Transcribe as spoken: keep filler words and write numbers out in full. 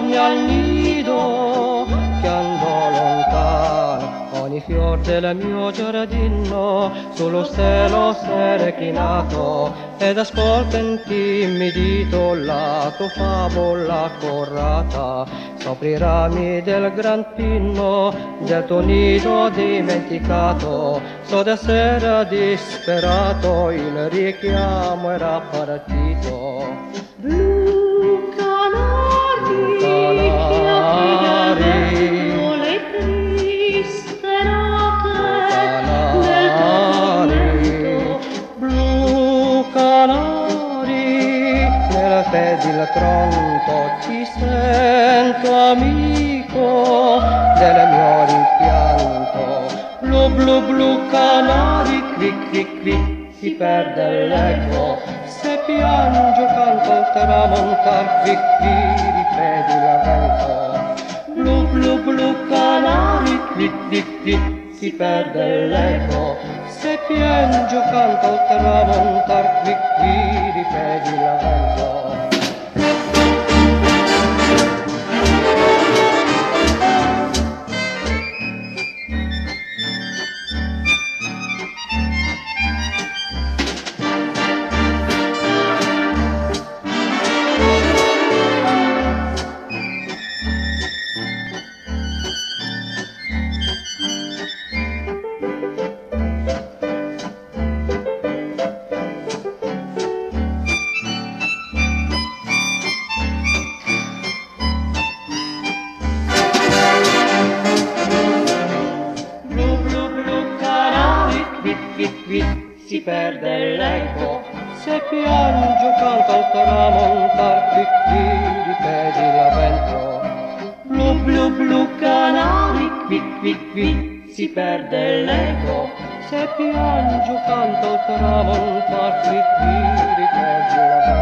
ritorni al nido che andò lontano. Ogni fior del mio giardino sullo stelo s'è reclinato ed ascolta intimidito la tua favola corrata. Sopra i rami del gran pino del tuo nido dimenticato, so da sera disperato il richiamo era partito. Blu canari, canari, le triste note del tormento. Blu canari, nella fede il tronco ti sento amico del mio rimpianto. Blu blu blu canari, qui qui qui si perde l'eco. Se piango canto al tramontar, qui qui ripeti il vento. Blu blu blu canari, qui qui qui si perde l'eco. Se piango canto al tramontar, qui qui ripeti il vento. Si perde l'eco, se piango canto al tramontar, qui qui ripeti il vento. Blu blu blu canari, qui qui qui si perde l'eco, se piango canto al tramontar, qui qui ripeti il vento.